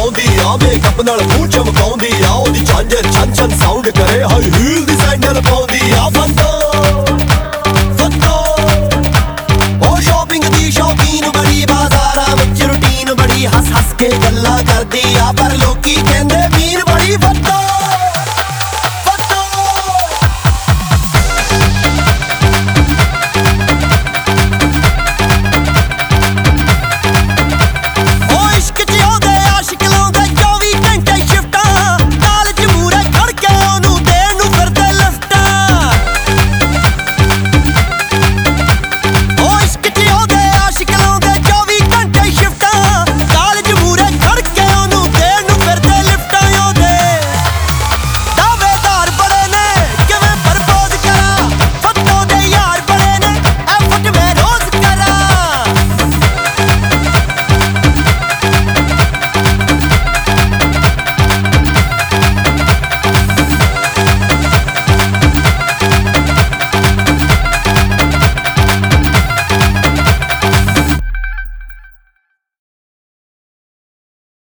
ਪਾਉਂਦੀ ਆ, ਮੇਕਅਪ ਨਾਲ ਮੂੰਹ ਚਮਕਾਉਂਦੀ ਆ, ਉਹਦੀ ਝਾਂਜਰ ਛਨ ਛਨ ਸਾਊਂਡ ਕਰੇ, ਹਾਈ ਹੀਲ ਦੀ ਸੈਂਡਲ ਪਾਉਂਦੀ ਆ। ਫੱਤੋ ਉਹ ਸ਼ਾਪਿੰਗ ਦੀ ਸ਼ੌਕੀਨ ਬੜੀ, ਬਾਜ਼ਾਰਾਂ ਵਿੱਚ ਰੂਟੀਨ ਬੜੀ, ਹੱਸ ਹੱਸ ਕੇ ਗੱਲਾਂ ਕਰਦੀ ਆ।